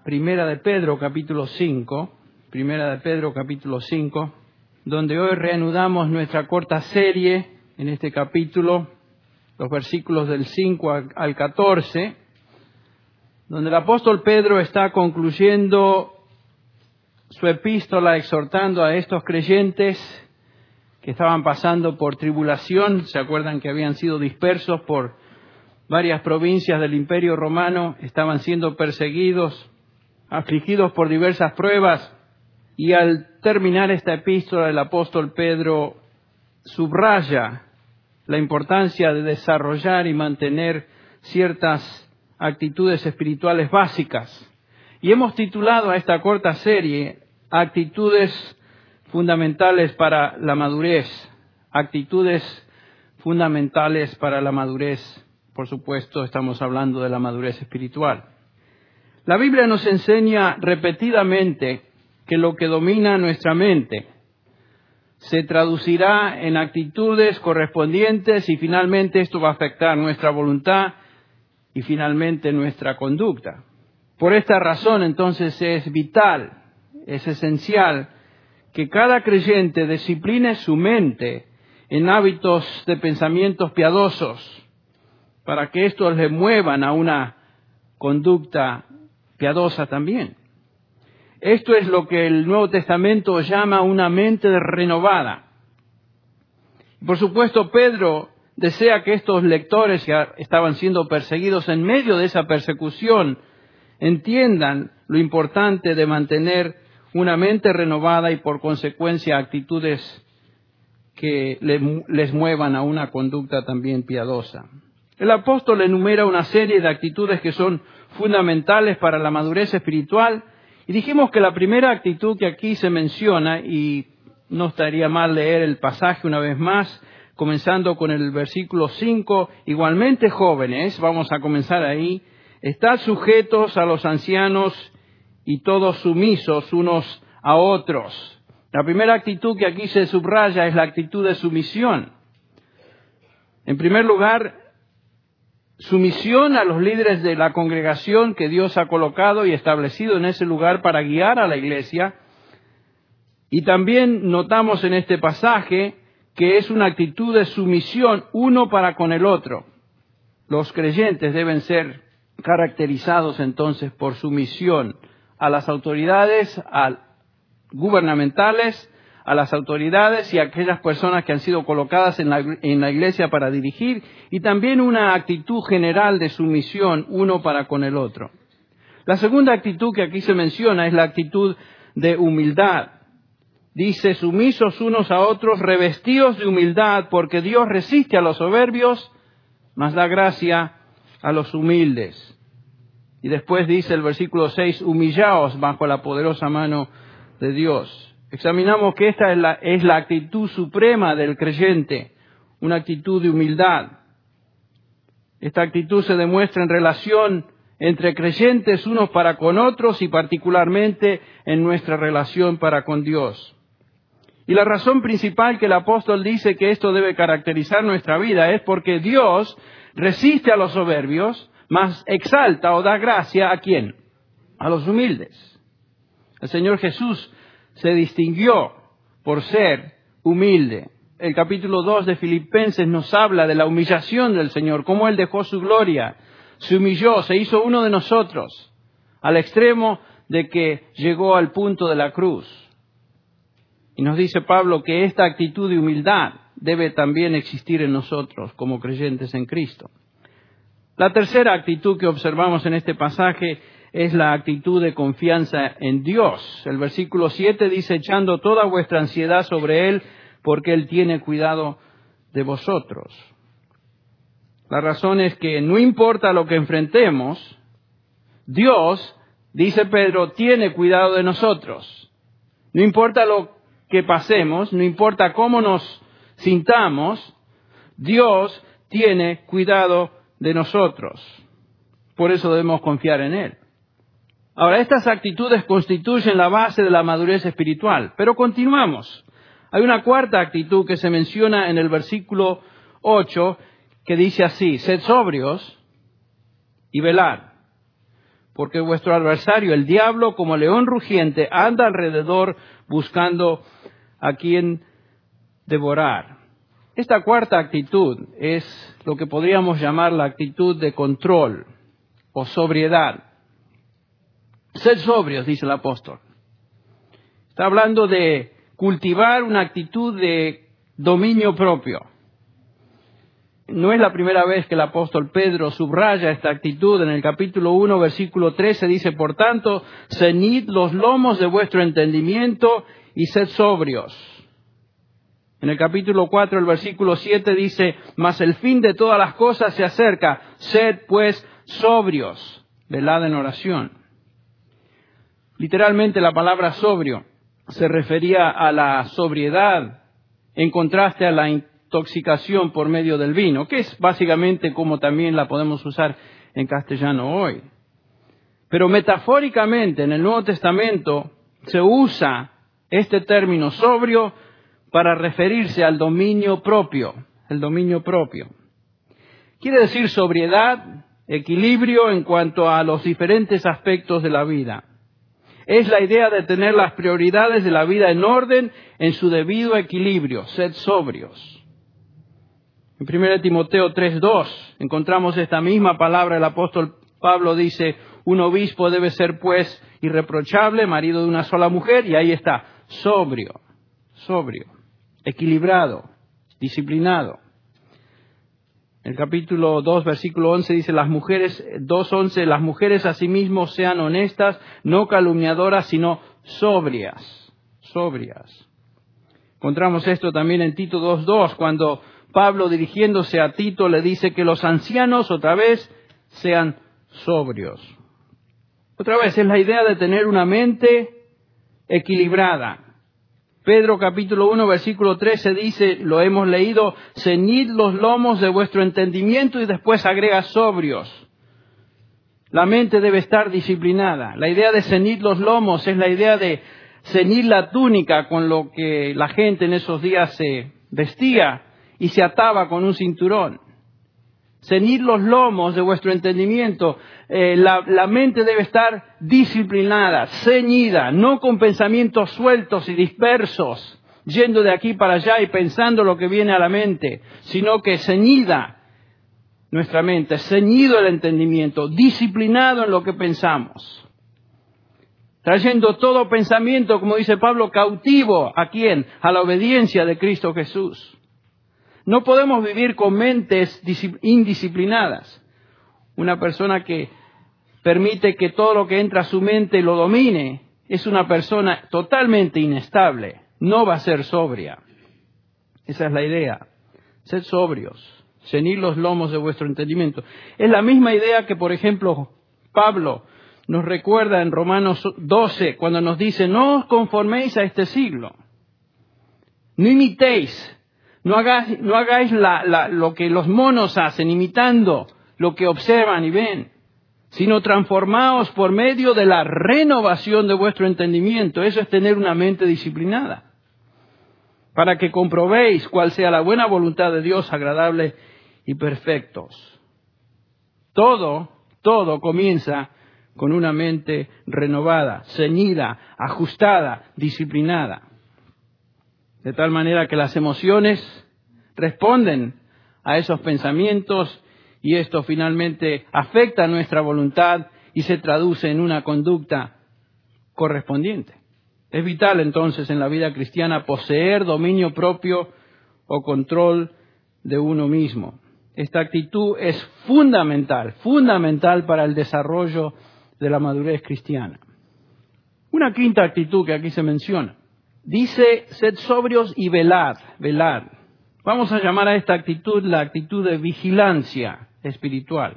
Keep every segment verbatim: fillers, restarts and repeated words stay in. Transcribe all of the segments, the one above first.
Primera de Pedro, capítulo cinco, Primera de Pedro, capítulo cinco, donde hoy reanudamos nuestra corta serie en este capítulo, los versículos del cinco al catorce, donde el apóstol Pedro está concluyendo su epístola exhortando a estos creyentes que estaban pasando por tribulación. Se acuerdan que habían sido dispersos por varias provincias del Imperio Romano, estaban siendo perseguidos, afligidos por diversas pruebas, y al terminar esta epístola el apóstol Pedro subraya la importancia de desarrollar y mantener ciertas actitudes espirituales básicas. Y hemos titulado a esta corta serie Actitudes fundamentales para la madurez. Actitudes fundamentales para la madurez. Por supuesto, estamos hablando de la madurez espiritual. La Biblia nos enseña repetidamente que lo que domina nuestra mente se traducirá en actitudes correspondientes y finalmente esto va a afectar nuestra voluntad y finalmente nuestra conducta. Por esta razón, entonces, es vital, es esencial que cada creyente discipline su mente en hábitos de pensamientos piadosos para que estos le muevan a una conducta piadosa también. Esto es lo que el Nuevo Testamento llama una mente renovada. Por supuesto, Pedro desea que estos lectores que estaban siendo perseguidos en medio de esa persecución entiendan lo importante de mantener una mente renovada y por consecuencia actitudes que les muevan a una conducta también piadosa. El apóstol enumera una serie de actitudes que son fundamentales para la madurez espiritual y dijimos que la primera actitud que aquí se menciona, y no estaría mal leer el pasaje una vez más, comenzando con el versículo cinco, igualmente jóvenes, vamos a comenzar ahí, estad sujetos a los ancianos y todos sumisos unos a otros. La primera actitud que aquí se subraya es la actitud de sumisión. En primer lugar, sumisión a los líderes de la congregación que Dios ha colocado y establecido en ese lugar para guiar a la iglesia. Y también notamos en este pasaje que es una actitud de sumisión uno para con el otro. Los creyentes deben ser caracterizados entonces por sumisión a las autoridades a gubernamentales, a las autoridades y a aquellas personas que han sido colocadas en la, en la iglesia para dirigir, y también una actitud general de sumisión uno para con el otro. La segunda actitud que aquí se menciona es la actitud de humildad. Dice, sumisos unos a otros, revestidos de humildad, porque Dios resiste a los soberbios, mas da gracia a los humildes. Y después dice el versículo seis, humillaos bajo la poderosa mano de Dios. Examinamos que esta es la, es la actitud suprema del creyente, una actitud de humildad. Esta actitud se demuestra en relación entre creyentes unos para con otros y particularmente en nuestra relación para con Dios. Y la razón principal que el apóstol dice que esto debe caracterizar nuestra vida es porque Dios resiste a los soberbios, mas exalta o da gracia ¿a quién? A los humildes. El Señor Jesús se distinguió por ser humilde. El capítulo dos de Filipenses nos habla de la humillación del Señor, cómo Él dejó su gloria, se humilló, se hizo uno de nosotros, al extremo de que llegó al punto de la cruz. Y nos dice Pablo que esta actitud de humildad debe también existir en nosotros como creyentes en Cristo. La tercera actitud que observamos en este pasaje es la actitud de confianza en Dios. El versículo siete dice, echando toda vuestra ansiedad sobre Él, porque Él tiene cuidado de vosotros. La razón es que no importa lo que enfrentemos, Dios, dice Pedro, tiene cuidado de nosotros. No importa lo que pasemos, no importa cómo nos sintamos, Dios tiene cuidado de nosotros. Por eso debemos confiar en Él. Ahora, estas actitudes constituyen la base de la madurez espiritual. Pero continuamos. Hay una cuarta actitud que se menciona en el versículo ocho, que dice así, sed sobrios y velad. porque vuestro adversario, el diablo, como león rugiente, anda alrededor buscando a quien devorar. Esta cuarta actitud es lo que podríamos llamar la actitud de control o sobriedad. Sed sobrios, dice el apóstol. Está hablando de cultivar una actitud de dominio propio. No es la primera vez que el apóstol Pedro subraya esta actitud. En el capítulo uno, versículo trece, dice, por tanto, ceñid los lomos de vuestro entendimiento y sed sobrios. En el capítulo cuatro, el versículo siete dice, mas el fin de todas las cosas se acerca, sed pues sobrios, velad en oración. Literalmente la palabra sobrio se refería a la sobriedad en contraste a la intoxicación por medio del vino, que es básicamente como también la podemos usar en castellano hoy. Pero metafóricamente en el Nuevo Testamento se usa este término sobrio para referirse al dominio propio, el dominio propio. Quiere decir sobriedad, equilibrio en cuanto a los diferentes aspectos de la vida. Es la idea de tener las prioridades de la vida en orden, en su debido equilibrio, sed sobrios. En primera Timoteo tres dos encontramos esta misma palabra. El apóstol Pablo dice, un obispo debe ser pues irreprochable, marido de una sola mujer, y ahí está, sobrio, sobrio, equilibrado, disciplinado. El capítulo dos, versículo once dice, las mujeres, dos once, las mujeres asimismo sean honestas, no calumniadoras, sino sobrias, sobrias. Encontramos esto también en Tito dos dos, cuando Pablo, dirigiéndose a Tito, le dice que los ancianos, otra vez, sean sobrios. Otra vez, es la idea de tener una mente equilibrada. Pedro capítulo uno, versículo trece dice, lo hemos leído, ceñid los lomos de vuestro entendimiento, y después agrega sobrios. La mente debe estar disciplinada. La idea de ceñir los lomos es la idea de ceñir la túnica con lo que la gente en esos días se vestía y se ataba con un cinturón. Ceñid los lomos de vuestro entendimiento. Eh, la, la mente debe estar disciplinada, ceñida, no con pensamientos sueltos y dispersos, yendo de aquí para allá y pensando lo que viene a la mente, sino que ceñida nuestra mente, ceñido el entendimiento, disciplinado en lo que pensamos. Trayendo todo pensamiento, como dice Pablo, cautivo, ¿a quién? A la obediencia de Cristo Jesús. No podemos vivir con mentes indisciplinadas. Una persona que permite que todo lo que entra a su mente lo domine es una persona totalmente inestable. No va a ser sobria. Esa es la idea. Sed sobrios. Ceñid los lomos de vuestro entendimiento. Es la misma idea que, por ejemplo, Pablo nos recuerda en Romanos doce, cuando nos dice, no os conforméis a este siglo. No imitéis. No hagáis, no hagáis la, la, lo que los monos hacen, imitando lo que observan y ven, sino transformaos por medio de la renovación de vuestro entendimiento. Eso es tener una mente disciplinada, para que comprobéis cuál sea la buena voluntad de Dios, agradable y perfectos. Todo, todo comienza con una mente renovada, ceñida, ajustada, disciplinada. De tal manera que las emociones responden a esos pensamientos y esto finalmente afecta nuestra voluntad y se traduce en una conducta correspondiente. Es vital entonces en la vida cristiana poseer dominio propio o control de uno mismo. Esta actitud es fundamental, fundamental para el desarrollo de la madurez cristiana. Una quinta actitud que aquí se menciona. Dice, sed sobrios y velad, velad. Vamos a llamar a esta actitud la actitud de vigilancia espiritual.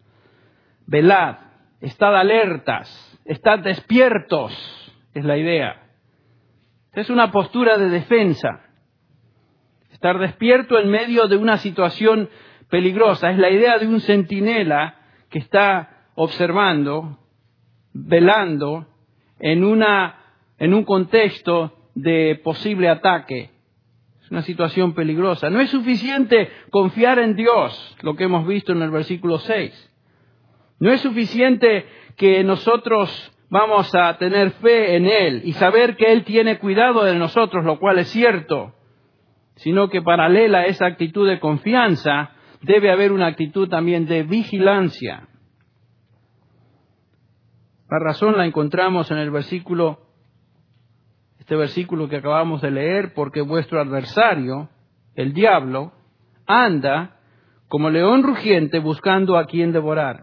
Velad, estad alertas, estad despiertos, es la idea. Es una postura de defensa. Estar despierto en medio de una situación peligrosa. Es la idea de un centinela que está observando, velando en una, en un contexto de posible ataque. Es una situación peligrosa. No es suficiente confiar en Dios, lo que hemos visto en el versículo seis. No es suficiente que nosotros vamos a tener fe en Él y saber que Él tiene cuidado de nosotros, lo cual es cierto, sino que paralela a esa actitud de confianza, debe haber una actitud también de vigilancia. La razón la encontramos en el versículo, este versículo que acabamos de leer, porque vuestro adversario, el diablo, anda como león rugiente buscando a quien devorar.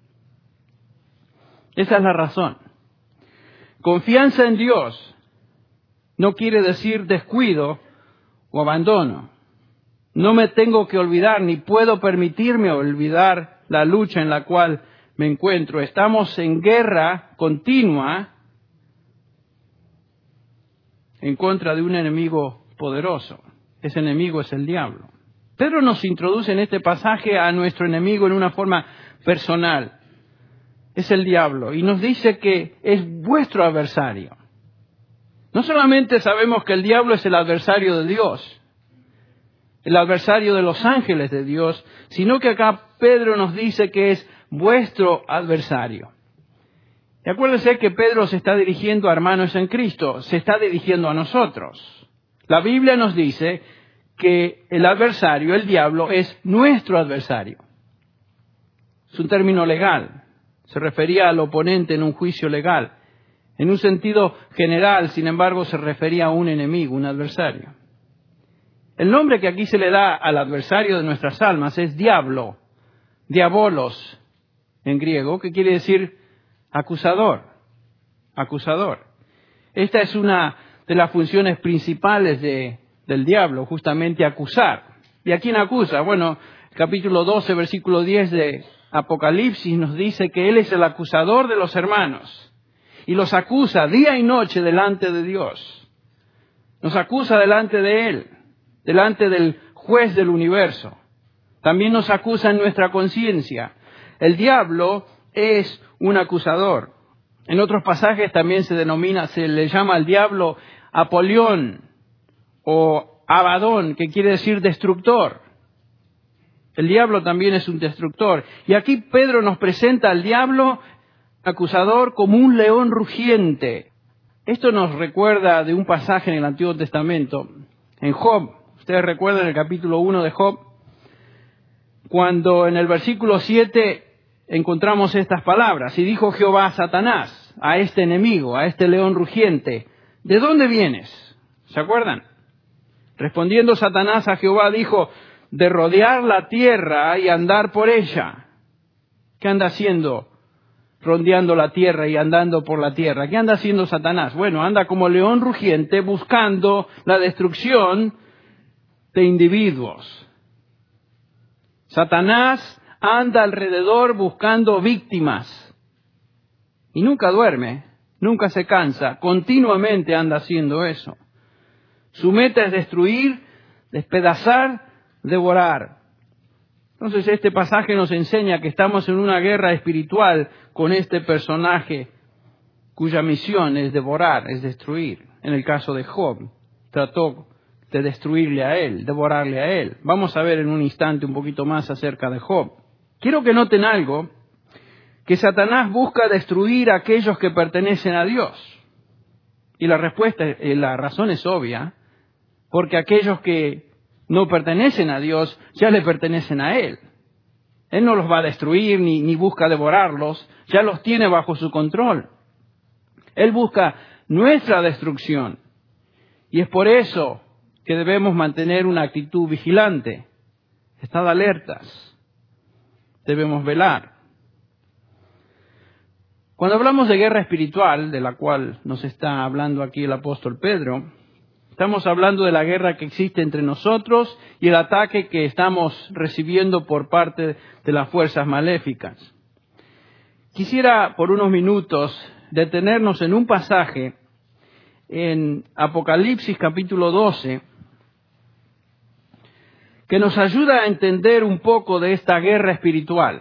Esa es la razón. Confianza en Dios no quiere decir descuido o abandono. No me tengo que olvidar ni puedo permitirme olvidar la lucha en la cual me encuentro. Estamos en guerra continua en contra de un enemigo poderoso. Ese enemigo es el diablo. Pedro nos introduce en este pasaje a nuestro enemigo en una forma personal. Es el diablo y nos dice que es vuestro adversario. No solamente sabemos que el diablo es el adversario de Dios, el adversario de los ángeles de Dios, sino que acá Pedro nos dice que es vuestro adversario. Y acuérdense que Pedro se está dirigiendo a hermanos en Cristo, se está dirigiendo a nosotros. La Biblia nos dice que el adversario, el diablo, es nuestro adversario. Es un término legal. Se refería al oponente en un juicio legal. En un sentido general, sin embargo, se refería a un enemigo, un adversario. El nombre que aquí se le da al adversario de nuestras almas es diablo, diabolos en griego, que quiere decir acusador, acusador. Esta es una de las funciones principales de, del diablo, justamente acusar. ¿Y a quién acusa? Bueno, capítulo doce, versículo diez de Apocalipsis nos dice que Él es el acusador de los hermanos y los acusa día y noche delante de Dios. Nos acusa delante de Él, delante del juez del universo. También nos acusa en nuestra conciencia. El diablo es un acusador. En otros pasajes también se denomina, se le llama al diablo Apolión o Abadón, que quiere decir destructor. El diablo también es un destructor. Y aquí Pedro nos presenta al diablo acusador como un león rugiente. Esto nos recuerda de un pasaje en el Antiguo Testamento, en Job. Ustedes recuerdan el capítulo uno de Job, cuando en el versículo siete encontramos estas palabras. Y dijo Jehová a Satanás, a este enemigo, a este león rugiente, ¿de dónde vienes? ¿Se acuerdan? Respondiendo Satanás a Jehová dijo, de rodear la tierra y andar por ella. ¿Qué anda haciendo? Rondeando la tierra y andando por la tierra. ¿Qué anda haciendo Satanás? Bueno, anda como león rugiente buscando la destrucción de individuos. Satanás anda alrededor buscando víctimas y nunca duerme, nunca se cansa, continuamente anda haciendo eso. Su meta es destruir, despedazar, devorar. Entonces este pasaje nos enseña que estamos en una guerra espiritual con este personaje cuya misión es devorar, es destruir. En el caso de Job, trató de destruirle a él, devorarle a él. Vamos a ver en un instante un poquito más acerca de Job. Quiero que noten algo, que Satanás busca destruir a aquellos que pertenecen a Dios. Y la respuesta, la razón es obvia, porque aquellos que no pertenecen a Dios, ya le pertenecen a Él. Él no los va a destruir ni, ni busca devorarlos, ya los tiene bajo su control. Él busca nuestra destrucción. Y es por eso que debemos mantener una actitud vigilante. Estad alertas. Debemos velar. Cuando hablamos de guerra espiritual, de la cual nos está hablando aquí el apóstol Pedro, estamos hablando de la guerra que existe entre nosotros y el ataque que estamos recibiendo por parte de las fuerzas maléficas. Quisiera por unos minutos detenernos en un pasaje en Apocalipsis capítulo doce que nos ayuda a entender un poco de esta guerra espiritual.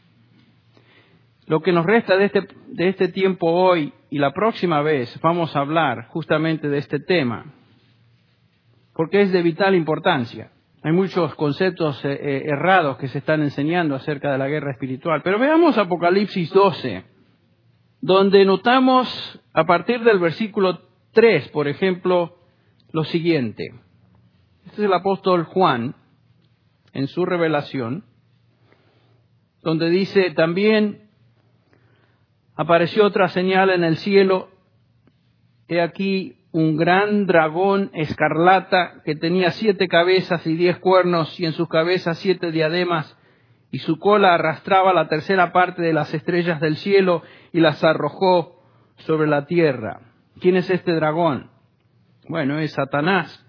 Lo que nos resta de este, de este tiempo hoy y la próxima vez vamos a hablar justamente de este tema, porque es de vital importancia. Hay muchos conceptos eh, errados que se están enseñando acerca de la guerra espiritual. Pero veamos Apocalipsis doce. donde notamos a partir del versículo tres, por ejemplo, lo siguiente. Este es el apóstol Juan, en su revelación, donde dice: también apareció otra señal en el cielo, he aquí un gran dragón escarlata que tenía siete cabezas y diez cuernos, y en sus cabezas siete diademas, y su cola arrastraba la tercera parte de las estrellas del cielo y las arrojó sobre la tierra. ¿Quién es este dragón? Bueno, es Satanás.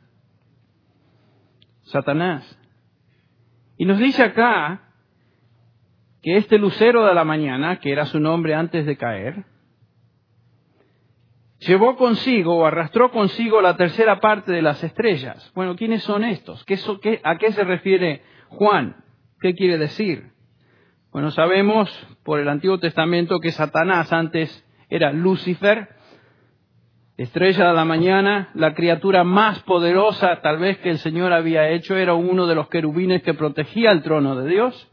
Satanás. Y nos dice acá que este lucero de la mañana, que era su nombre antes de caer, llevó consigo o arrastró consigo la tercera parte de las estrellas. Bueno, ¿quiénes son estos? ¿Qué, so, qué, ¿A qué se refiere Juan? ¿Qué quiere decir? Bueno, sabemos por el Antiguo Testamento que Satanás antes era Lucifer, estrella de la mañana, la criatura más poderosa tal vez que el Señor había hecho, era uno de los querubines que protegía el trono de Dios.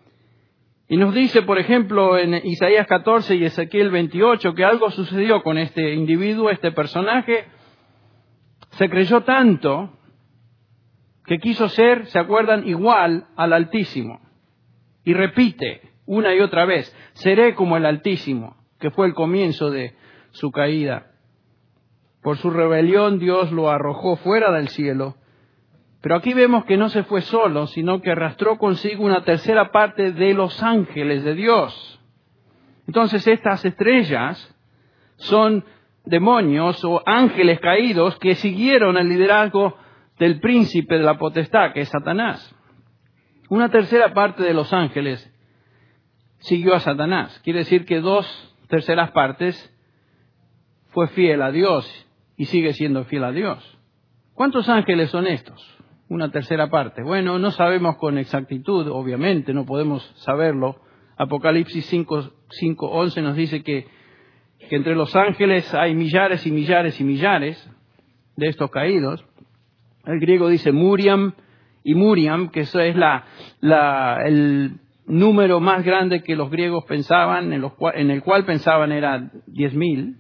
Y nos dice, por ejemplo, en Isaías catorce y Ezequiel veintiocho, que algo sucedió con este individuo, este personaje. Se creyó tanto que quiso ser, ¿se acuerdan?, igual al Altísimo. Y repite una y otra vez: seré como el Altísimo, que fue el comienzo de su caída. Por su rebelión Dios lo arrojó fuera del cielo. Pero aquí vemos que no se fue solo, sino que arrastró consigo una tercera parte de los ángeles de Dios. Entonces estas estrellas son demonios o ángeles caídos que siguieron el liderazgo del príncipe de la potestad, que es Satanás. Una tercera parte de los ángeles siguió a Satanás. Quiere decir que dos terceras partes fue fiel a Dios y sigue siendo fiel a Dios. ¿Cuántos ángeles son estos? Una tercera parte. Bueno, no sabemos con exactitud, obviamente, no podemos saberlo. Apocalipsis cinco, cinco, once nos dice que, que entre los ángeles hay millares y millares y millares de estos caídos. El griego dice Muriam y Muriam, que eso es la, la, el número más grande que los griegos pensaban, en, los, en el cual pensaban era diez mil.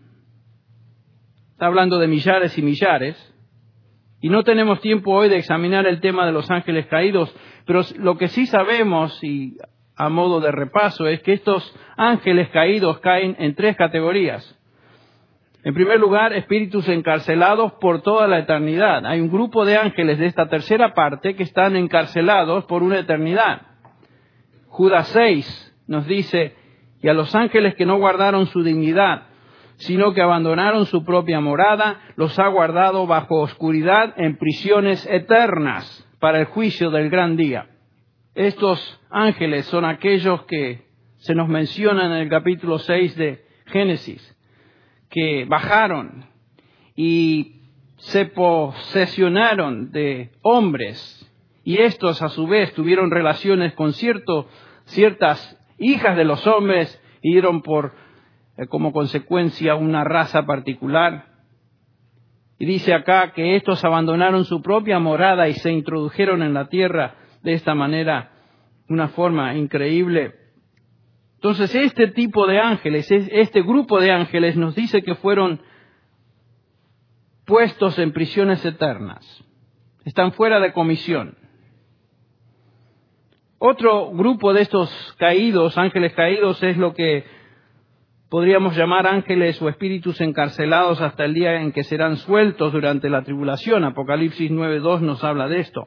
Está hablando de millares y millares. Y no tenemos tiempo hoy de examinar el tema de los ángeles caídos, pero lo que sí sabemos, y a modo de repaso, es que estos ángeles caídos caen en tres categorías. En primer lugar, espíritus encarcelados por toda la eternidad. Hay un grupo de ángeles de esta tercera parte que están encarcelados por una eternidad. Judas seis nos dice: y a los ángeles que no guardaron su dignidad, sino que abandonaron su propia morada, los ha guardado bajo oscuridad en prisiones eternas para el juicio del gran día. Estos ángeles son aquellos que se nos mencionan en el capítulo seis de Génesis, que bajaron y se posesionaron de hombres, y estos a su vez tuvieron relaciones con cierto, ciertas hijas de los hombres y dieron por como consecuencia una raza particular. Y dice acá que estos abandonaron su propia morada y se introdujeron en la tierra de esta manera, una forma increíble. Entonces este tipo de ángeles, este grupo de ángeles nos dice que fueron puestos en prisiones eternas. Están fuera de comisión. Otro grupo de estos caídos, ángeles caídos, es lo que podríamos llamar ángeles o espíritus encarcelados hasta el día en que serán sueltos durante la tribulación. Apocalipsis nueve dos nos habla de esto.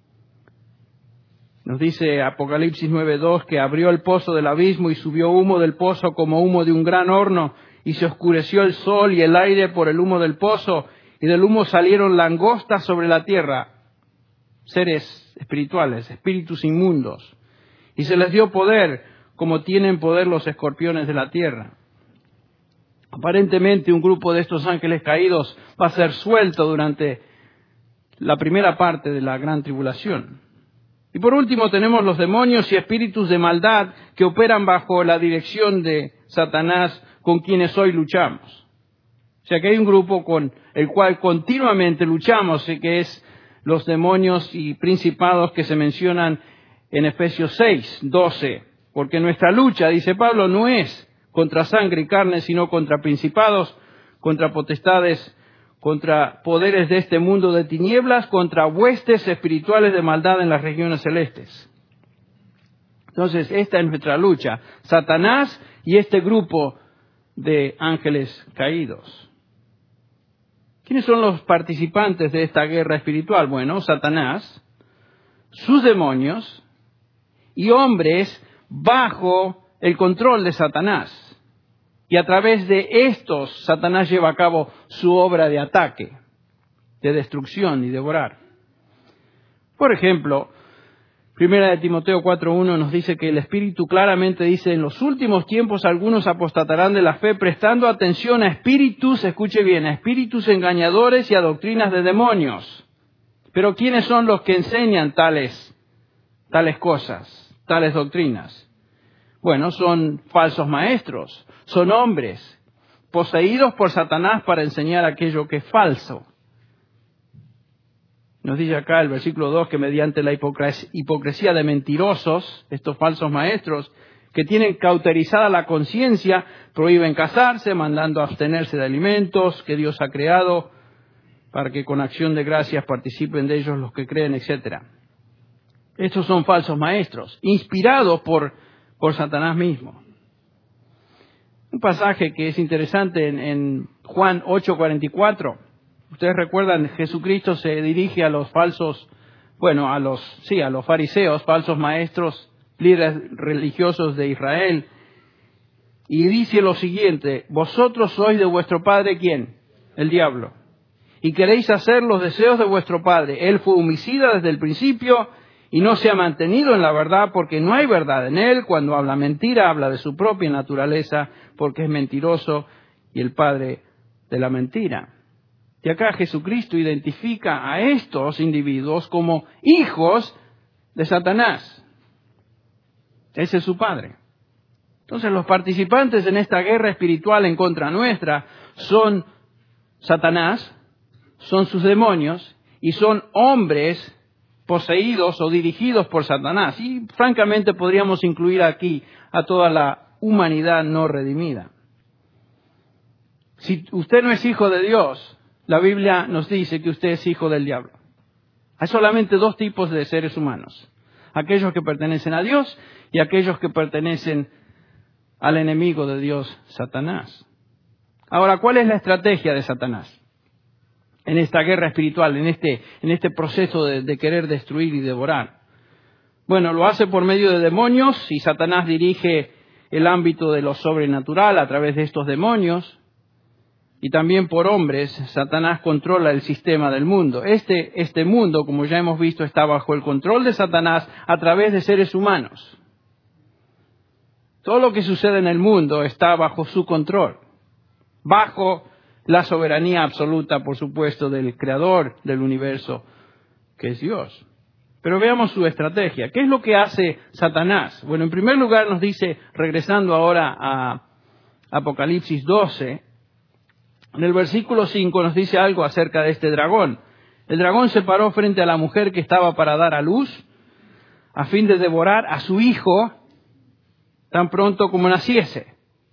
Nos dice Apocalipsis nueve dos que abrió el pozo del abismo y subió humo del pozo como humo de un gran horno, y se oscureció el sol y el aire por el humo del pozo, y del humo salieron langostas sobre la tierra, seres espirituales, espíritus inmundos, y se les dio poder como tienen poder los escorpiones de la tierra. Aparentemente un grupo de estos ángeles caídos va a ser suelto durante la primera parte de la gran tribulación. Y por último tenemos los demonios y espíritus de maldad que operan bajo la dirección de Satanás, con quienes hoy luchamos. O sea que hay un grupo con el cual continuamente luchamos, y que es los demonios y principados que se mencionan en Efesios seis doce. Porque nuestra lucha, dice Pablo, no es contra sangre y carne, sino contra principados, contra potestades, contra poderes de este mundo de tinieblas, contra huestes espirituales de maldad en las regiones celestes. Entonces, esta es nuestra lucha, Satanás y este grupo de ángeles caídos. ¿Quiénes son los participantes de esta guerra espiritual? Bueno, Satanás, sus demonios y hombres bajo el control de Satanás. Y a través de estos, Satanás lleva a cabo su obra de ataque, de destrucción y devorar. Por ejemplo, Primera de Timoteo cuatro uno nos dice que el Espíritu claramente dice, en los últimos tiempos algunos apostatarán de la fe, prestando atención a espíritus, escuche bien, a espíritus engañadores y a doctrinas de demonios. Pero ¿quiénes son los que enseñan tales, tales cosas, tales doctrinas? Bueno, son falsos maestros, son hombres poseídos por Satanás para enseñar aquello que es falso. Nos dice acá el versículo dos que mediante la hipocresía de mentirosos, estos falsos maestros, que tienen cauterizada la conciencia, prohíben casarse, mandando a abstenerse de alimentos que Dios ha creado, para que con acción de gracias participen de ellos los que creen, etcétera. Estos son falsos maestros, inspirados por, por Satanás mismo. Un pasaje que es interesante en, en Juan ocho cuarenta y cuatro. Ustedes recuerdan, Jesucristo se dirige a los falsos, bueno, a los, sí, a los fariseos, falsos maestros, líderes religiosos de Israel, y dice lo siguiente: vosotros sois de vuestro padre, ¿quién? El diablo. Y queréis hacer los deseos de vuestro padre. Él fue homicida desde el principio y no se ha mantenido en la verdad, porque no hay verdad en él. Cuando habla mentira, habla de su propia naturaleza, porque es mentiroso y el padre de la mentira. Y acá Jesucristo identifica a estos individuos como hijos de Satanás. Ese es su padre. Entonces los participantes en esta guerra espiritual en contra nuestra son Satanás, son sus demonios y son hombres poseídos o dirigidos por Satanás. Y francamente podríamos incluir aquí a toda la humanidad no redimida. Si usted no es hijo de Dios, la Biblia nos dice que usted es hijo del diablo. Hay solamente dos tipos de seres humanos: aquellos que pertenecen a Dios y aquellos que pertenecen al enemigo de Dios, Satanás. Ahora, ¿cuál es la estrategia de Satanás en esta guerra espiritual, en este, en este proceso de, de querer destruir y devorar? Bueno, lo hace por medio de demonios, y Satanás dirige el ámbito de lo sobrenatural a través de estos demonios. Y también por hombres, Satanás controla el sistema del mundo. Este, este mundo, como ya hemos visto, está bajo el control de Satanás a través de seres humanos. Todo lo que sucede en el mundo está bajo su control, bajo la soberanía absoluta, por supuesto, del Creador del universo, que es Dios. Pero veamos su estrategia. ¿Qué es lo que hace Satanás? Bueno, en primer lugar nos dice, regresando ahora a Apocalipsis doce, en el versículo cinco nos dice algo acerca de este dragón. El dragón se paró frente a la mujer que estaba para dar a luz, a fin de devorar a su hijo tan pronto como naciese.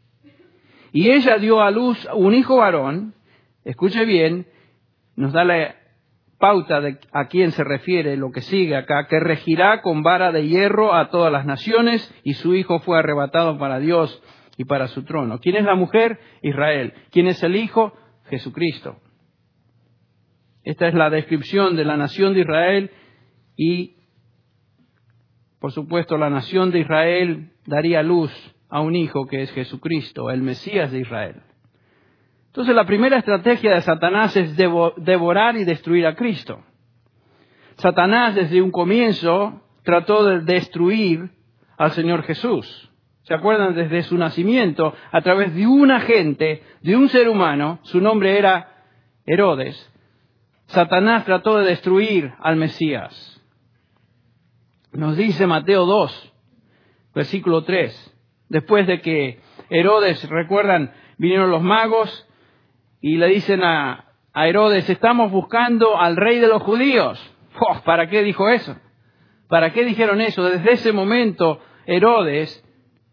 Y ella dio a luz un hijo varón. Escuche bien, nos da la pauta de a quién se refiere lo que sigue acá: que regirá con vara de hierro a todas las naciones, y su hijo fue arrebatado para Dios y para su trono. ¿Quién es la mujer? Israel. ¿Quién es el hijo? Jesucristo. Esta es la descripción de la nación de Israel, y por supuesto la nación de Israel daría luz a un hijo que es Jesucristo, el Mesías de Israel. Entonces la primera estrategia de Satanás es devo- devorar y destruir a Cristo. Satanás desde un comienzo trató de destruir al Señor Jesús. ¿Se acuerdan? Desde su nacimiento, a través de un agente, de un ser humano, su nombre era Herodes, Satanás trató de destruir al Mesías. Nos dice Mateo dos, versículo tres. Después de que Herodes, recuerdan, vinieron los magos y le dicen a, a Herodes: estamos buscando al rey de los judíos. Oh, ¿para qué dijo eso? ¿Para qué dijeron eso? Desde ese momento Herodes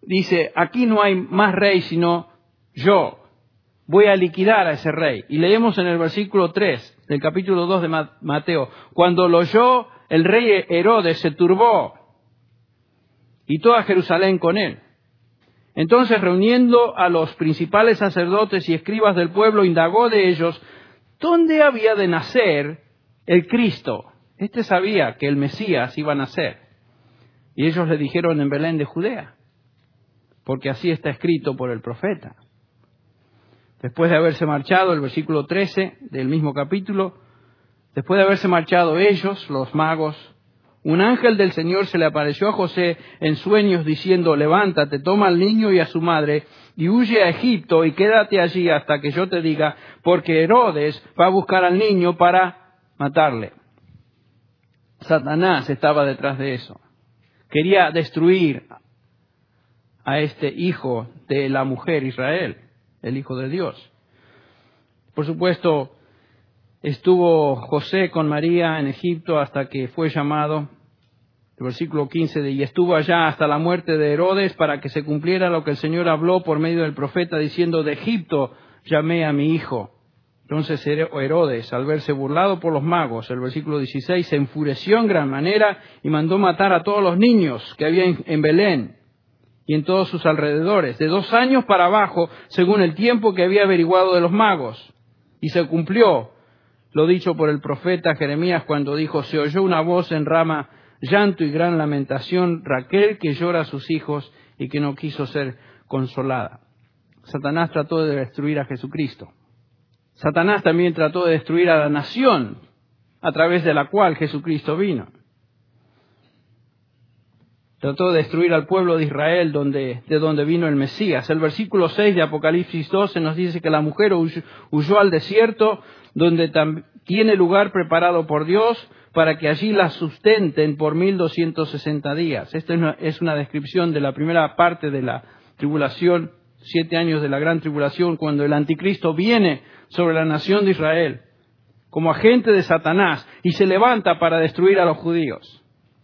dice, aquí no hay más rey sino yo. Voy a liquidar a ese rey. Y leemos en el versículo tres del capítulo dos de Mateo, cuando lo oyó el rey Herodes se turbó y toda Jerusalén con él. Entonces, reuniendo a los principales sacerdotes y escribas del pueblo, indagó de ellos dónde había de nacer el Cristo. Este sabía que el Mesías iba a nacer. Y ellos le dijeron en Belén de Judea, porque así está escrito por el profeta. Después de haberse marchado, el versículo trece del mismo capítulo, después de haberse marchado ellos, los magos, un ángel del Señor se le apareció a José en sueños diciendo, levántate, toma al niño y a su madre y huye a Egipto y quédate allí hasta que yo te diga, porque Herodes va a buscar al niño para matarle. Satanás estaba detrás de eso. Quería destruir a este hijo de la mujer Israel, el hijo de Dios. Por supuesto, estuvo José con María en Egipto hasta que fue llamado, el versículo quince, de, y estuvo allá hasta la muerte de Herodes para que se cumpliera lo que el Señor habló por medio del profeta diciendo, de Egipto llamé a mi hijo. Entonces Herodes, al verse burlado por los magos, el versículo dieciséis, se enfureció en gran manera y mandó matar a todos los niños que había en, en Belén y en todos sus alrededores, de dos años para abajo, según el tiempo que había averiguado de los magos. Y se cumplió lo dicho por el profeta Jeremías cuando dijo, se oyó una voz en Rama, llanto y gran lamentación, Raquel que llora a sus hijos y que no quiso ser consolada. Satanás trató de destruir a Jesucristo. Satanás también trató de destruir a la nación a través de la cual Jesucristo vino. Trató de destruir al pueblo de Israel donde, de donde vino el Mesías. El versículo seis de Apocalipsis doce nos dice que la mujer huyó, huyó al desierto donde tam, tiene lugar preparado por Dios para que allí la sustenten por mil doscientos sesenta días. Esta es una, es una descripción de la primera parte de la tribulación, siete años de la gran tribulación, cuando el anticristo viene sobre la nación de Israel como agente de Satanás y se levanta para destruir a los judíos.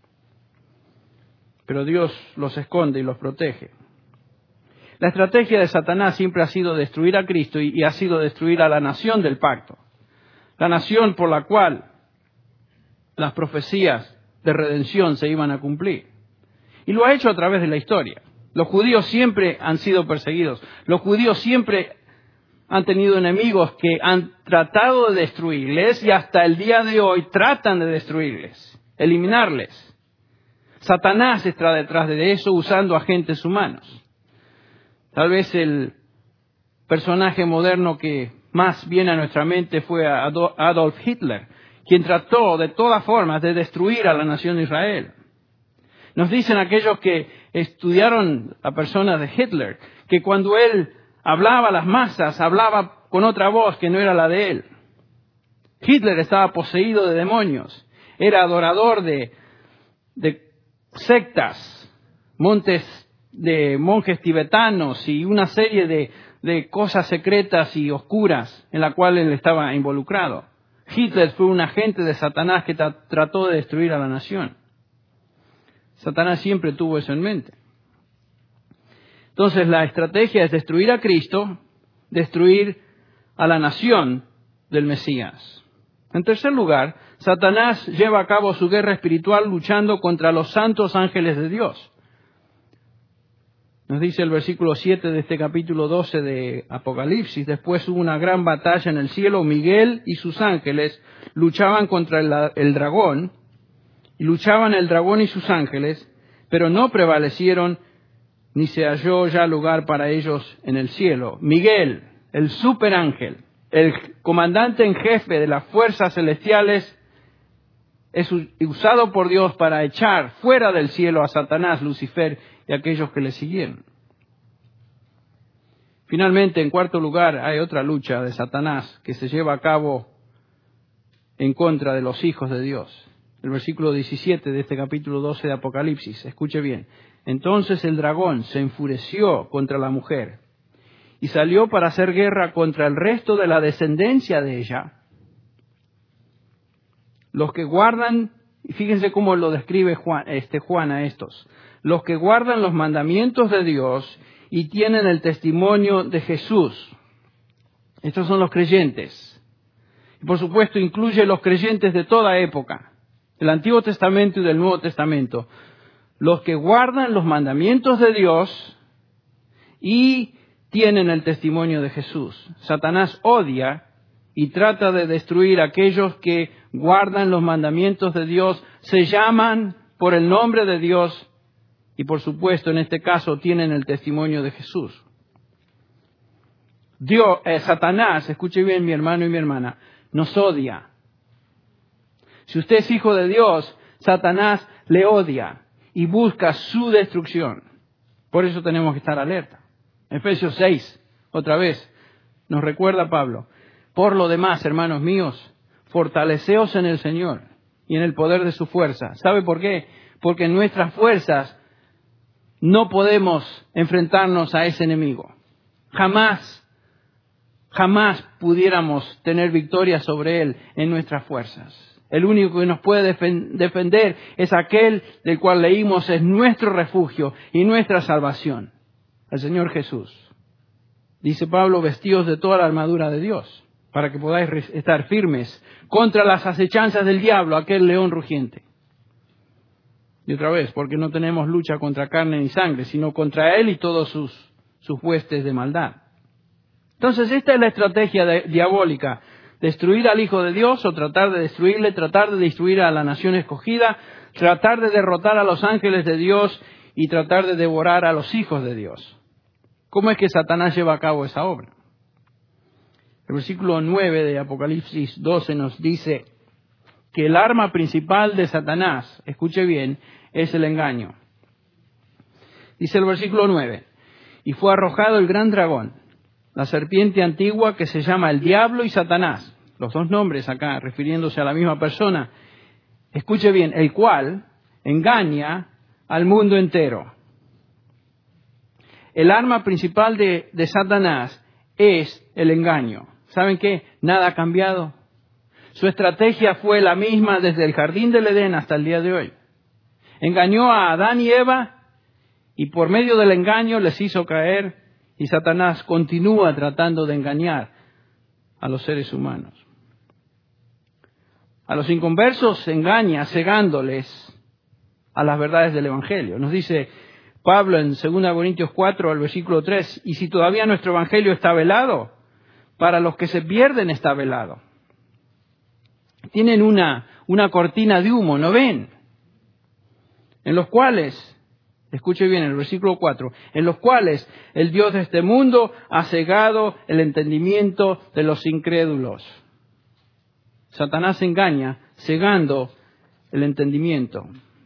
Pero Dios los esconde y los protege. La estrategia de Satanás siempre ha sido destruir a Cristo y, y ha sido destruir a la nación del pacto. La nación por la cual las profecías de redención se iban a cumplir. Y lo ha hecho a través de la historia. Los judíos siempre han sido perseguidos. Los judíos siempre han tenido enemigos que han tratado de destruirles y hasta el día de hoy tratan de destruirles, eliminarles. Satanás está detrás de eso usando agentes humanos. Tal vez el personaje moderno que más viene a nuestra mente fue Adolf Hitler, quien trató de todas formas de destruir a la nación de Israel. Nos dicen aquellos que estudiaron a personas de Hitler, que cuando él hablaba a las masas, hablaba con otra voz que no era la de él. Hitler estaba poseído de demonios, era adorador de, de sectas, montes de monjes tibetanos y una serie de, de cosas secretas y oscuras en la cual él estaba involucrado. Hitler fue un agente de Satanás que tra- trató de destruir a la nación. Satanás siempre tuvo eso en mente. Entonces la estrategia es destruir a Cristo, destruir a la nación del Mesías. En tercer lugar, Satanás lleva a cabo su guerra espiritual luchando contra los santos ángeles de Dios. Nos dice el versículo siete de este capítulo doce de Apocalipsis, después hubo una gran batalla en el cielo, Miguel y sus ángeles luchaban contra el, el dragón, y luchaban el dragón y sus ángeles, pero no prevalecieron, ni se halló ya lugar para ellos en el cielo. Miguel, el superángel, el comandante en jefe de las fuerzas celestiales, es usado por Dios para echar fuera del cielo a Satanás, Lucifer y aquellos que le siguieron. Finalmente, en cuarto lugar, hay otra lucha de Satanás que se lleva a cabo en contra de los hijos de Dios. El versículo diecisiete de este capítulo doce de Apocalipsis. Escuche bien. Entonces el dragón se enfureció contra la mujer y salió para hacer guerra contra el resto de la descendencia de ella. Los que guardan, y fíjense cómo lo describe Juan, este Juan a estos, los que guardan los mandamientos de Dios y tienen el testimonio de Jesús. Estos son los creyentes. Y por supuesto incluye los creyentes de toda época, del Antiguo Testamento y del Nuevo Testamento. Los que guardan los mandamientos de Dios y tienen el testimonio de Jesús. Satanás odia y trata de destruir a aquellos que guardan los mandamientos de Dios, se llaman por el nombre de Dios y por supuesto en este caso tienen el testimonio de Jesús. Dios, eh, Satanás, escuche bien mi hermano y mi hermana, nos odia. Si usted es hijo de Dios, Satanás le odia y busca su destrucción. Por eso tenemos que estar alerta. Efesios seis, otra vez, nos recuerda Pablo. Por lo demás, hermanos míos, fortaleceos en el Señor y en el poder de su fuerza. ¿Sabe por qué? Porque en nuestras fuerzas no podemos enfrentarnos a ese enemigo. Jamás, jamás pudiéramos tener victoria sobre él en nuestras fuerzas. El único que nos puede defender es aquel del cual leímos es nuestro refugio y nuestra salvación, el Señor Jesús. Dice Pablo, vestidos de toda la armadura de Dios, para que podáis estar firmes contra las acechanzas del diablo, aquel león rugiente. Y otra vez, porque no tenemos lucha contra carne ni sangre, sino contra él y todos sus, sus huestes de maldad. Entonces, esta es la estrategia de, diabólica. Destruir al Hijo de Dios o tratar de destruirle, tratar de destruir a la nación escogida, tratar de derrotar a los ángeles de Dios y tratar de devorar a los hijos de Dios. ¿Cómo es que Satanás lleva a cabo esa obra? El versículo nueve de Apocalipsis doce nos dice que el arma principal de Satanás, escuche bien, es el engaño. Dice el versículo nueve, y fue arrojado el gran dragón, la serpiente antigua que se llama el diablo y Satanás, los dos nombres acá refiriéndose a la misma persona. Escuche bien, el cual engaña al mundo entero. El arma principal de, de Satanás es el engaño. ¿Saben qué? Nada ha cambiado. Su estrategia fue la misma desde el jardín del Edén hasta el día de hoy. Engañó a Adán y Eva y por medio del engaño les hizo caer y Satanás continúa tratando de engañar a los seres humanos. A los inconversos engaña cegándoles a las verdades del Evangelio. Nos dice Pablo en segunda Corintios cuatro, al versículo tres, y si todavía nuestro Evangelio está velado, para los que se pierden está velado. Tienen una, una cortina de humo, ¿no ven? En los cuales, escuche bien el versículo cuatro, en los cuales el Dios de este mundo ha cegado el entendimiento de los incrédulos. Satanás engaña cegando el entendimiento.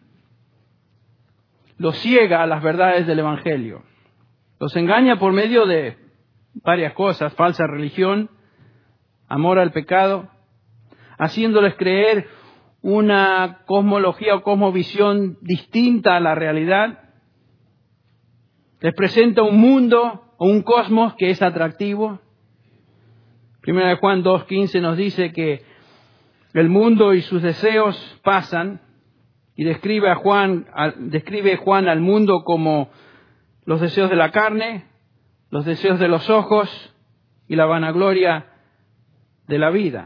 Los ciega a las verdades del Evangelio. Los engaña por medio de varias cosas, falsa religión, amor al pecado, haciéndoles creer una cosmología o cosmovisión distinta a la realidad. Les presenta un mundo o un cosmos que es atractivo. Primera de Juan dos quince nos dice que el mundo y sus deseos pasan y describe a Juan, describe Juan al mundo como los deseos de la carne, los deseos de los ojos y la vanagloria de la vida.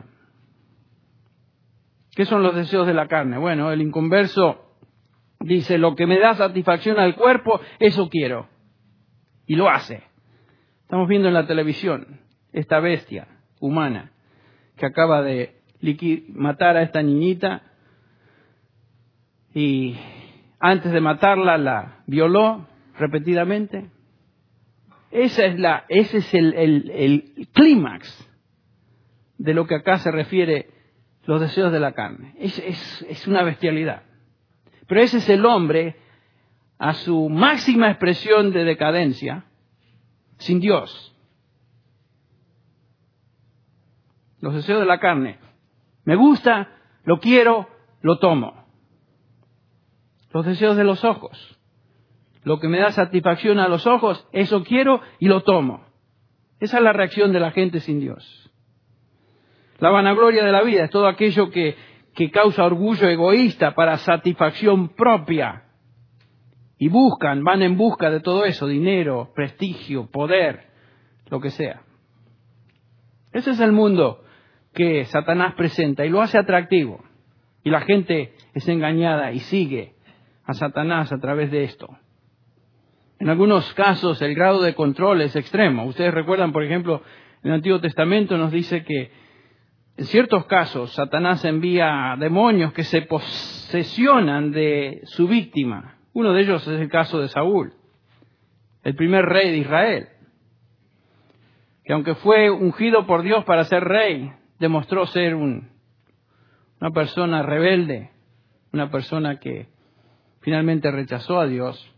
¿Qué son los deseos de la carne? Bueno, el inconverso dice, lo que me da satisfacción al cuerpo, eso quiero. Y lo hace. Estamos viendo en la televisión esta bestia humana que acaba de liquid- matar a esta niñita y antes de matarla la violó repetidamente. Esa es la, ese es el, el, el clímax de lo que acá se refiere los deseos de la carne. Es, es, es una bestialidad. Pero ese es el hombre a su máxima expresión de decadencia sin Dios. Los deseos de la carne. Me gusta, lo quiero, lo tomo. Los deseos de los ojos. Lo que me da satisfacción a los ojos, eso quiero y lo tomo. Esa es la reacción de la gente sin Dios. La vanagloria de la vida es todo aquello que, que causa orgullo egoísta para satisfacción propia Y buscan, van en busca de todo eso, dinero, prestigio, poder, lo que sea. Ese es el mundo que Satanás presenta y lo hace atractivo. Y la gente es engañada y sigue a Satanás a través de esto. En algunos casos el grado de control es extremo. Ustedes recuerdan, por ejemplo, en el Antiguo Testamento nos dice que en ciertos casos Satanás envía demonios que se posesionan de su víctima. Uno de ellos es el caso de Saúl, el primer rey de Israel, que aunque fue ungido por Dios para ser rey, demostró ser un, una persona rebelde, una persona que finalmente rechazó a Dios.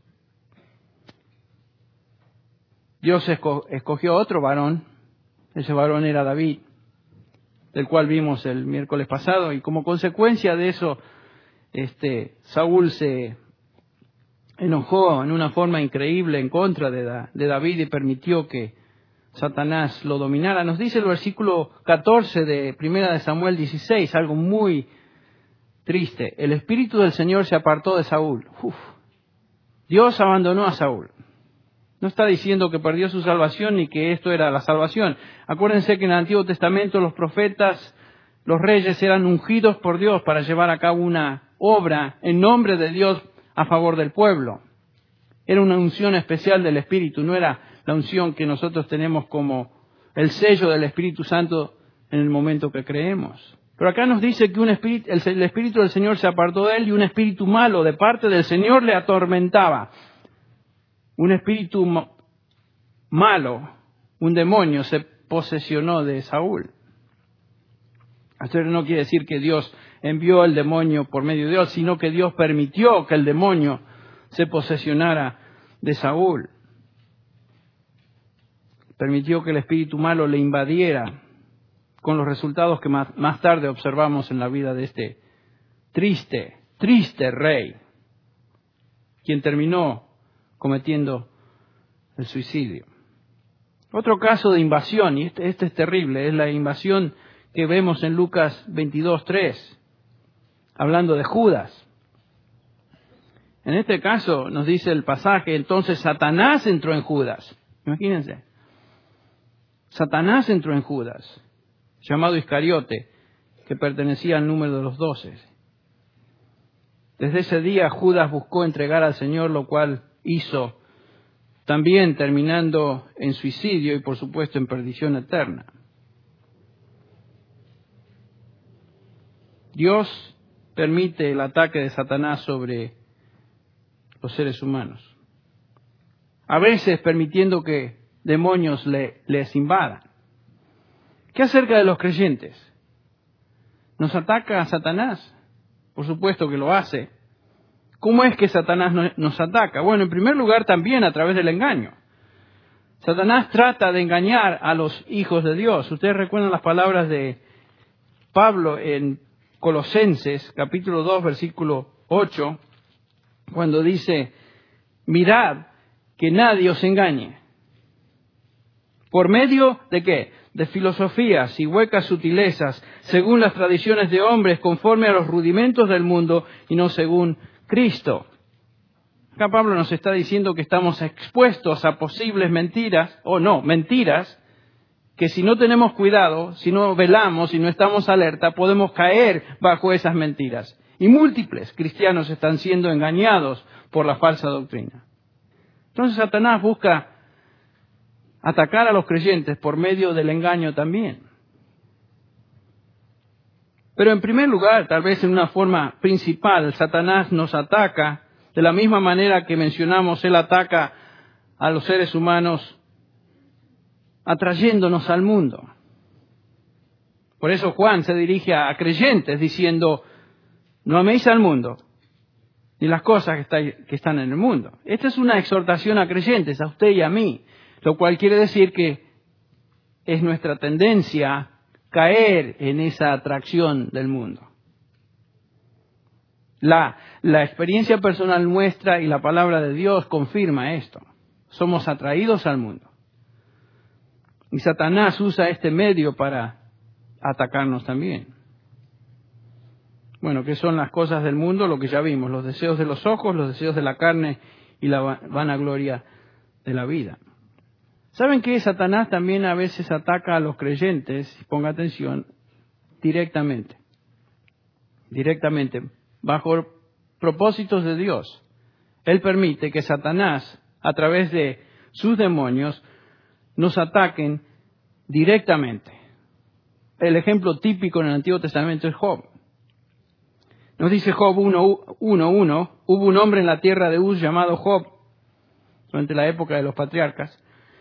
Dios esco- escogió otro varón, ese varón era David, del cual vimos el miércoles pasado, y como consecuencia de eso, este, Saúl se enojó en una forma increíble en contra de, da, de David y permitió que Satanás lo dominara. Nos dice el versículo catorce de Primera de Samuel dieciséis, algo muy triste. El Espíritu del Señor se apartó de Saúl. Uf. Dios abandonó a Saúl. No está diciendo que perdió su salvación ni que esto era la salvación. Acuérdense que en el Antiguo Testamento los profetas, los reyes eran ungidos por Dios para llevar a cabo una obra en nombre de Dios a favor del pueblo. Era una unción especial del Espíritu, no era la unción que nosotros tenemos como el sello del Espíritu Santo en el momento que creemos. Pero acá nos dice que un espíritu, el, el Espíritu del Señor se apartó de él y un espíritu malo de parte del Señor le atormentaba. Un espíritu ma- malo, un demonio, se posesionó de Saúl. Esto no quiere decir que Dios envió el demonio por medio de Dios, sino que Dios permitió que el demonio se posesionara de Saúl. Permitió que el espíritu malo le invadiera, con los resultados que más, más tarde observamos en la vida de este triste, triste rey, quien terminó cometiendo el suicidio. Otro caso de invasión, y este, este es terrible, es la invasión que vemos en Lucas veintidós tres, hablando de Judas. En este caso nos dice el pasaje, entonces Satanás entró en Judas. Imagínense. Satanás entró en Judas, llamado Iscariote, que pertenecía al número de los doce. Desde ese día Judas buscó entregar al Señor, lo cual hizo, también terminando en suicidio y por supuesto en perdición eterna. Dios permite el ataque de Satanás sobre los seres humanos, a veces permitiendo que demonios le, les invadan. ¿Qué acerca de los creyentes? ¿Nos ataca a Satanás? Por supuesto que lo hace. ¿Cómo es que Satanás no, nos ataca? Bueno, en primer lugar también a través del engaño. Satanás trata de engañar a los hijos de Dios. Ustedes recuerdan las palabras de Pablo en Colosenses, capítulo dos, versículo ocho, cuando dice, mirad que nadie os engañe. ¿Por medio de qué? De filosofías y huecas sutilezas, según las tradiciones de hombres, conforme a los rudimentos del mundo y no según Cristo. Acá Pablo nos está diciendo que estamos expuestos a posibles mentiras, o no, mentiras, que si no tenemos cuidado, si no velamos, si no estamos alerta, podemos caer bajo esas mentiras. Y múltiples cristianos están siendo engañados por la falsa doctrina. Entonces Satanás busca atacar a los creyentes por medio del engaño también. Pero en primer lugar, tal vez en una forma principal, Satanás nos ataca de la misma manera que mencionamos, él ataca a los seres humanos atrayéndonos al mundo. Por eso Juan se dirige a creyentes diciendo, no améis al mundo, ni las cosas que, está, que están en el mundo. Esta es una exhortación a creyentes, a usted y a mí, lo cual quiere decir que es nuestra tendencia caer en esa atracción del mundo. La, la experiencia personal nuestra y la palabra de Dios confirma esto. Somos atraídos al mundo. Y Satanás usa este medio para atacarnos también. Bueno, ¿qué son las cosas del mundo? Lo que ya vimos, los deseos de los ojos, los deseos de la carne y la vanagloria de la vida. ¿Saben que Satanás también a veces ataca a los creyentes? Ponga atención, directamente. Directamente, bajo propósitos de Dios. Él permite que Satanás, a través de sus demonios, nos ataquen directamente. El ejemplo típico en el Antiguo Testamento es Job. Nos dice Job uno uno, hubo un hombre en la tierra de Uz llamado Job, durante la época de los patriarcas,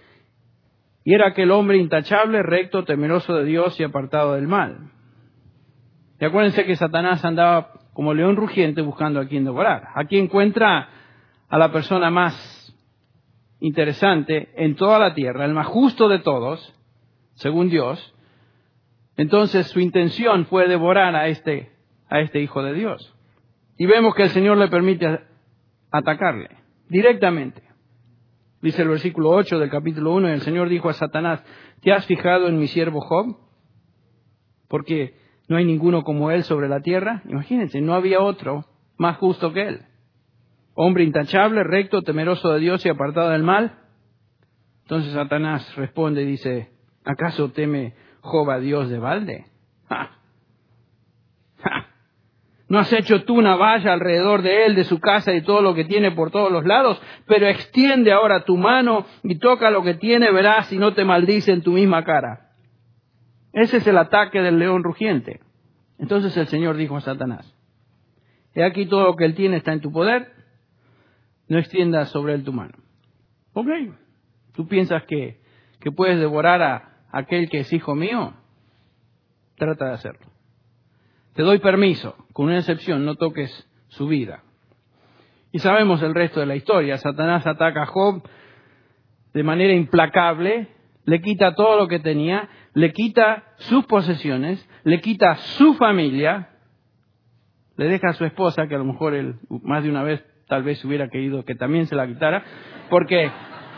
y era aquel hombre intachable, recto, temeroso de Dios y apartado del mal. Y acuérdense que Satanás andaba como león rugiente buscando a quien devorar. Aquí encuentra a la persona más interesante en toda la tierra, el más justo de todos, según Dios. Entonces su intención fue devorar a este, a este hijo de Dios. Y vemos que el Señor le permite atacarle directamente. Dice el versículo ocho del capítulo uno, y el Señor dijo a Satanás, ¿te has fijado en mi siervo Job? Porque no hay ninguno como él sobre la tierra. Imagínense, no había otro más justo que él. Hombre intachable, recto, temeroso de Dios y apartado del mal. Entonces Satanás responde y dice, ¿acaso teme Job a Dios de balde? ¡Ja! ¡Ja! ¿No has hecho tú una valla alrededor de él, de su casa y todo lo que tiene por todos los lados? Pero extiende ahora tu mano y toca lo que tiene, verás, y no te maldice en tu misma cara. Ese es el ataque del león rugiente. Entonces el Señor dijo a Satanás, he aquí todo lo que él tiene está en tu poder, no extiendas sobre él tu mano. Ok, ¿tú piensas que, que puedes devorar a aquel que es hijo mío? Trata de hacerlo. Te doy permiso, con una excepción, no toques su vida. Y sabemos el resto de la historia. Satanás ataca a Job de manera implacable, le quita todo lo que tenía, le quita sus posesiones, le quita su familia, le deja a su esposa, que a lo mejor él más de una vez tal vez hubiera querido que también se la quitara, porque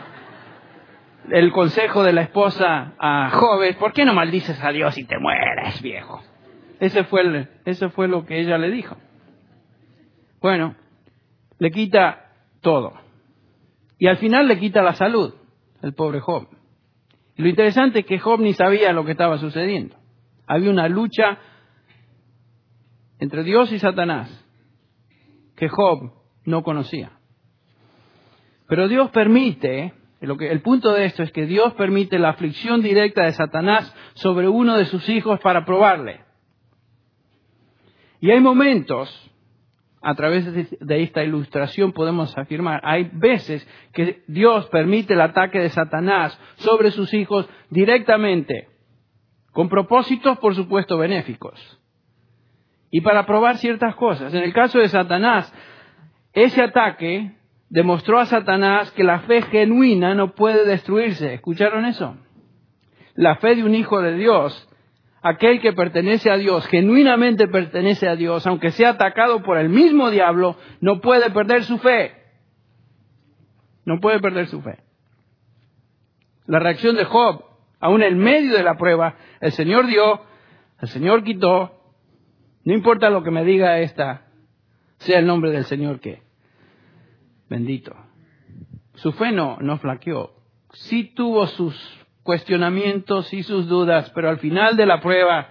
el consejo de la esposa a Job es, ¿por qué no maldices a Dios y te mueres, viejo? Ese fue, el, ese fue lo que ella le dijo. Bueno, le quita todo. Y al final le quita la salud, el pobre Job. Y lo interesante es que Job ni sabía lo que estaba sucediendo. Había una lucha entre Dios y Satanás que Job no conocía. Pero Dios permite, lo que, el punto de esto es que Dios permite la aflicción directa de Satanás sobre uno de sus hijos para probarle. Y hay momentos, a través de esta ilustración podemos afirmar, hay veces que Dios permite el ataque de Satanás sobre sus hijos directamente, con propósitos, por supuesto, benéficos. Y para probar ciertas cosas. En el caso de Satanás, ese ataque demostró a Satanás que la fe genuina no puede destruirse. ¿Escucharon eso? La fe de un hijo de Dios, aquel que pertenece a Dios, genuinamente pertenece a Dios, aunque sea atacado por el mismo diablo, no puede perder su fe. No puede perder su fe. La reacción de Job, aún en medio de la prueba, el Señor dio, el Señor quitó, no importa lo que me diga esta, sea el nombre del Señor que bendito. Su fe no, no flaqueó. Sí tuvo sus cuestionamientos y sus dudas, pero al final de la prueba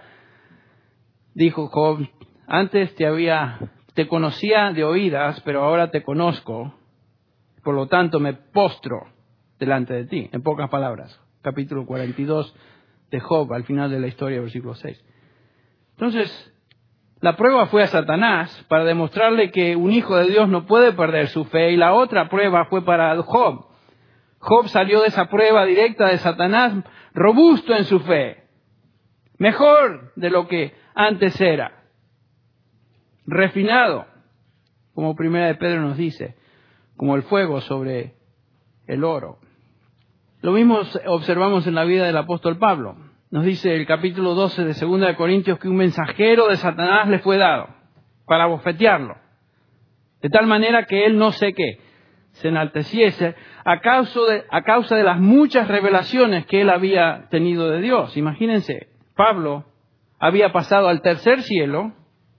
dijo Job, antes te había, te conocía de oídas, pero ahora te conozco, por lo tanto me postro delante de ti. En pocas palabras, capítulo cuarenta y dos de Job, al final de la historia, versículo seis. Entonces, la prueba fue a Satanás para demostrarle que un hijo de Dios no puede perder su fe, y la otra prueba fue para Job. Job salió de esa prueba directa de Satanás robusto en su fe, mejor de lo que antes era, refinado, como Primera de Pedro nos dice, como el fuego sobre el oro. Lo mismo observamos en la vida del apóstol Pablo. Nos dice el capítulo doce de Segunda de Corintios que un mensajero de Satanás le fue dado para bofetearlo, de tal manera que él no sé qué, se enalteciese a causa de, a causa de las muchas revelaciones que él había tenido de Dios. Imagínense, Pablo había pasado al tercer cielo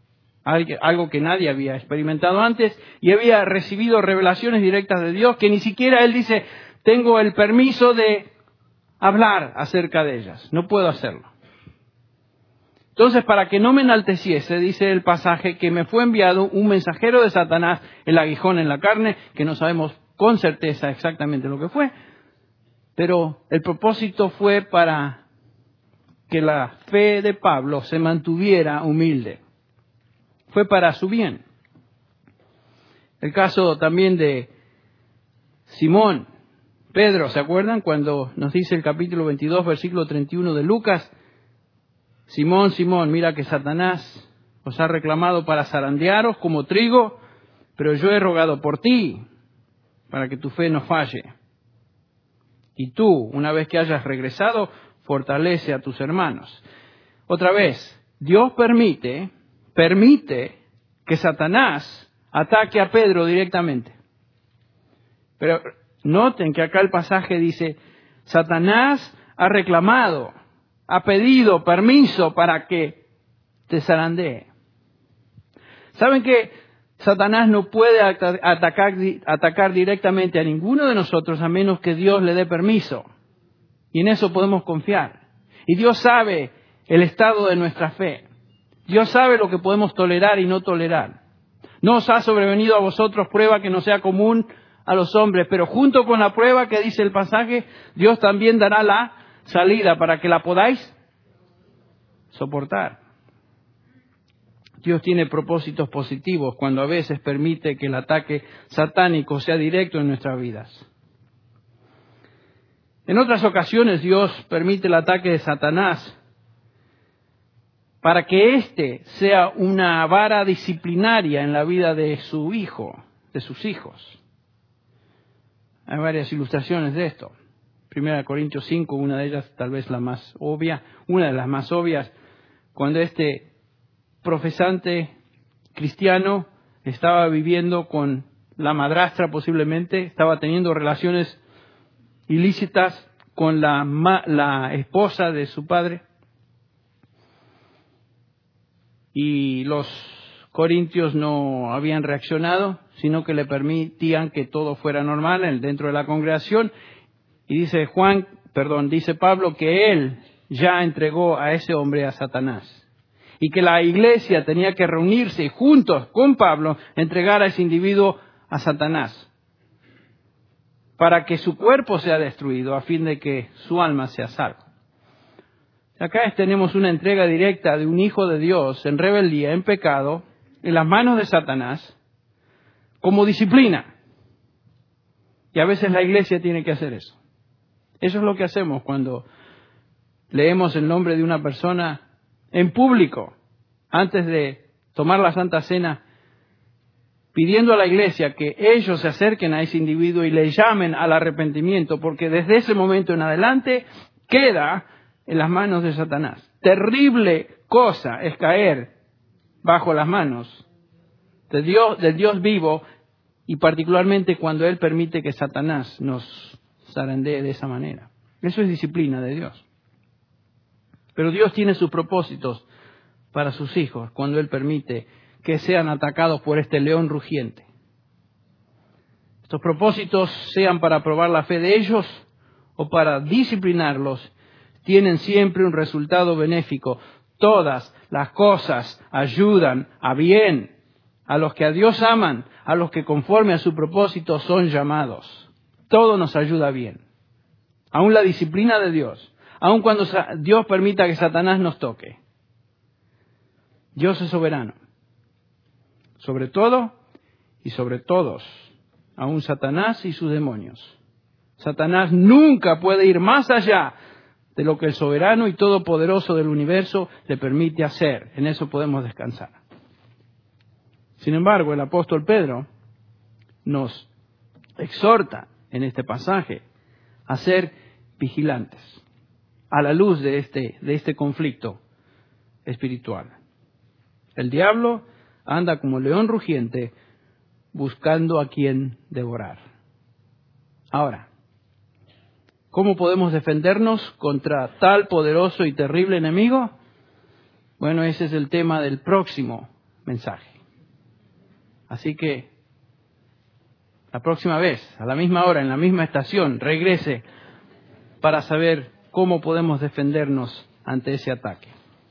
algo que nadie había experimentado antes, y había recibido revelaciones directas de Dios que ni siquiera él dice, tengo el permiso de hablar acerca de ellas, no puedo hacerlo. Entonces, para que no me enalteciese, dice el pasaje, que me fue enviado un mensajero de Satanás, el aguijón en la carne, que no sabemos con certeza exactamente lo que fue, pero el propósito fue para que la fe de Pablo se mantuviera humilde. Fue para su bien. El caso también de Simón, Pedro, ¿se acuerdan? Cuando nos dice el capítulo veintidós, versículo treinta y uno de Lucas, Simón, Simón, mira que Satanás os ha reclamado para zarandearos como trigo, pero yo he rogado por ti, para que tu fe no falle. Y tú, una vez que hayas regresado, fortalece a tus hermanos. Otra vez, Dios permite, permite que Satanás ataque a Pedro directamente. Pero noten que acá el pasaje dice, Satanás ha reclamado, ha pedido permiso para que te zarandee. ¿Saben que Satanás no puede atacar, atacar directamente a ninguno de nosotros a menos que Dios le dé permiso? Y en eso podemos confiar. Y Dios sabe el estado de nuestra fe. Dios sabe lo que podemos tolerar y no tolerar. No os ha sobrevenido a vosotros prueba que no sea común a los hombres, pero junto con la prueba que dice el pasaje, Dios también dará la salida para que la podáis soportar. Dios tiene propósitos positivos cuando a veces permite que el ataque satánico sea directo en nuestras vidas. En otras ocasiones Dios permite el ataque de Satanás para que éste sea una vara disciplinaria en la vida de su hijo, de sus hijos. Hay varias ilustraciones de esto. Primera de Corintios cinco, una de ellas tal vez la más obvia, una de las más obvias, cuando este profesante cristiano estaba viviendo con la madrastra posiblemente, estaba teniendo relaciones ilícitas con la, la esposa de su padre. Y los corintios no habían reaccionado, sino que le permitían que todo fuera normal dentro de la congregación. Y dice Juan, perdón, dice Pablo que él ya entregó a ese hombre a Satanás. Y que la iglesia tenía que reunirse juntos con Pablo, entregar a ese individuo a Satanás. Para que su cuerpo sea destruido, a fin de que su alma sea salva. Acá tenemos una entrega directa de un hijo de Dios en rebeldía, en pecado, en las manos de Satanás, como disciplina. Y a veces la iglesia tiene que hacer eso. Eso es lo que hacemos cuando leemos el nombre de una persona en público, antes de tomar la Santa Cena, pidiendo a la iglesia que ellos se acerquen a ese individuo y le llamen al arrepentimiento, porque desde ese momento en adelante queda en las manos de Satanás. Terrible cosa es caer bajo las manos de Dios, del Dios vivo, y particularmente cuando Él permite que Satanás nos zarandee de esa manera. Eso es disciplina de Dios. Pero Dios tiene sus propósitos para sus hijos cuando Él permite que sean atacados por este león rugiente. Estos propósitos, sean para probar la fe de ellos o para disciplinarlos, tienen siempre un resultado benéfico. Todas las cosas ayudan a bien a los que a Dios aman, a los que conforme a su propósito son llamados. Todo nos ayuda bien. Aún la disciplina de Dios. Aun cuando Dios permita que Satanás nos toque. Dios es soberano. Sobre todo y sobre todos. Aun Satanás y sus demonios. Satanás nunca puede ir más allá de lo que el soberano y todopoderoso del universo le permite hacer. En eso podemos descansar. Sin embargo, el apóstol Pedro nos exhorta en este pasaje a ser vigilantes a la luz de este, de este conflicto espiritual. El diablo anda como león rugiente buscando a quien devorar. Ahora, ¿cómo podemos defendernos contra tal poderoso y terrible enemigo? Bueno, ese es el tema del próximo mensaje. Así que la próxima vez, a la misma hora, en la misma estación, regrese para saber cómo podemos defendernos ante ese ataque.